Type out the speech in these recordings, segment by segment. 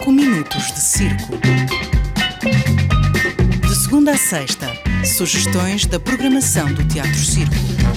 5 minutos de circo. De segunda a sexta, sugestões da programação do Teatro Circo.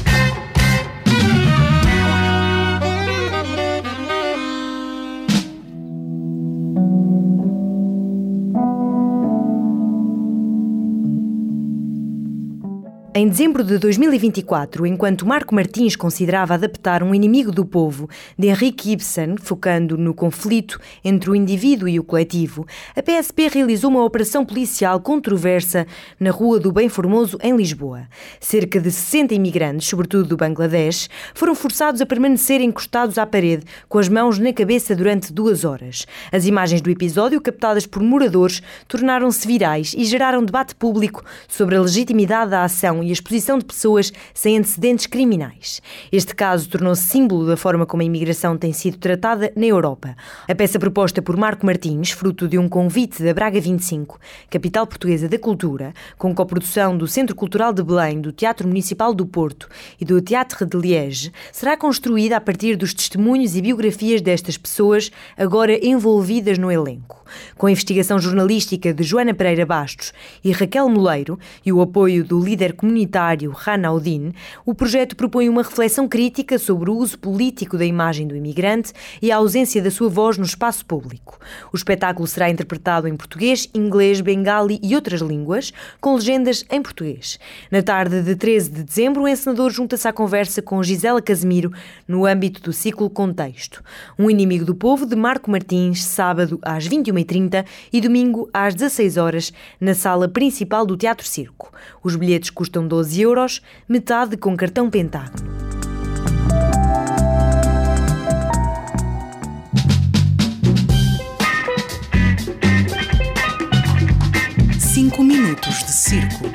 Em dezembro de 2024, enquanto Marco Martins considerava adaptar Um Inimigo do Povo, de Henrik Ibsen, focando no conflito entre o indivíduo e o coletivo, a PSP realizou uma operação policial controversa na Rua do Bem Formoso, em Lisboa. Cerca de 60 imigrantes, sobretudo do Bangladesh, foram forçados a permanecer encostados à parede, com as mãos na cabeça durante 2 horas. As imagens do episódio, captadas por moradores, tornaram-se virais e geraram debate público sobre a legitimidade da ação e a exposição de pessoas sem antecedentes criminais. Este caso tornou-se símbolo da forma como a imigração tem sido tratada na Europa. A peça proposta por Marco Martins, fruto de um convite da Braga 25, capital portuguesa da cultura, com coprodução do Centro Cultural de Belém, do Teatro Municipal do Porto e do Théâtre de Liège, será construída a partir dos testemunhos e biografias destas pessoas agora envolvidas no elenco. Com a investigação jornalística de Joana Pereira Bastos e Raquel Moleiro e o apoio do líder comunitário Rana Audin, o projeto propõe uma reflexão crítica sobre o uso político da imagem do imigrante e a ausência da sua voz no espaço público. O espetáculo será interpretado em português, inglês, bengali e outras línguas, com legendas em português. Na tarde de 13 de dezembro, o encenador junta-se à conversa com Gisela Casimiro no âmbito do ciclo Contexto. Um Inimigo do Povo, de Marco Martins, sábado às 21h30 e domingo às 16h, na sala principal do Teatro Circo. Os bilhetes custam 12 euros, metade com cartão Pentágono. Cinco minutos de circo.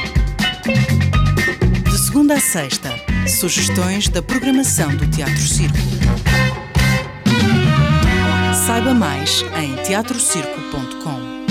De segunda a sexta, sugestões da programação do Teatro Circo. Saiba mais em teatrocirco.com.